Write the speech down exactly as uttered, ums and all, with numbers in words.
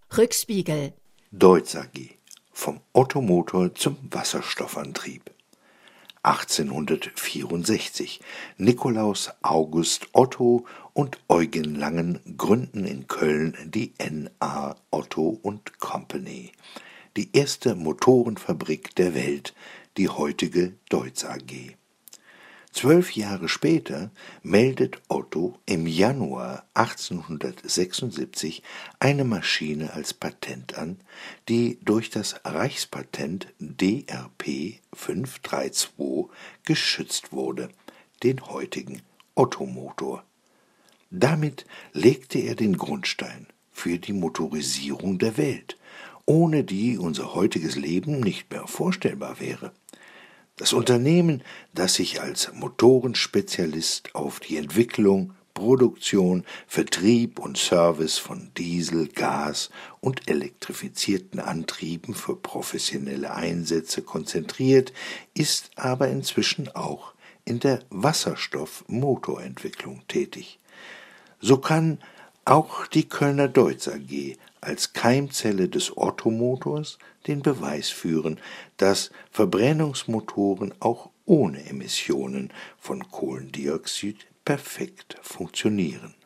Rückspiegel. Deutz A G. Vom Ottomotor zum Wasserstoffantrieb. achtzehnhundertvierundsechzig. Nikolaus August Otto und Eugen Langen gründen in Köln die N A Otto und Company, die erste Motorenfabrik der Welt, die heutige Deutz A G. Zwölf Jahre später meldet Otto im Januar achtzehnhundertsechsundsiebzig eine Maschine als Patent an, die durch das Reichspatent D R P fünf drei zwei geschützt wurde, den heutigen Ottomotor. Damit legte er den Grundstein für die Motorisierung der Welt, ohne die unser heutiges Leben nicht mehr vorstellbar wäre. Das Unternehmen, das sich als Motorenspezialist auf die Entwicklung, Produktion, Vertrieb und Service von Diesel-, Gas- und elektrifizierten Antrieben für professionelle Einsätze konzentriert, ist aber inzwischen auch in der Wasserstoffmotorentwicklung tätig. So kann auch die Kölner Deutz A G als Keimzelle des Ottomotors den Beweis führen, dass Verbrennungsmotoren auch ohne Emissionen von Kohlendioxid perfekt funktionieren.